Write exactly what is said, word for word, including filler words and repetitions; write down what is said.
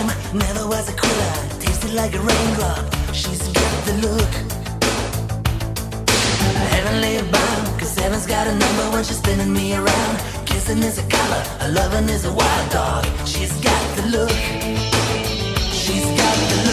time, never was a quitter. Tasted like a raindrop, she's got the look. Heavenly bound, cause heaven's got a number when she's spinning me around. Kissing is a color, a loving is a wild dog. She's got the look. She's got the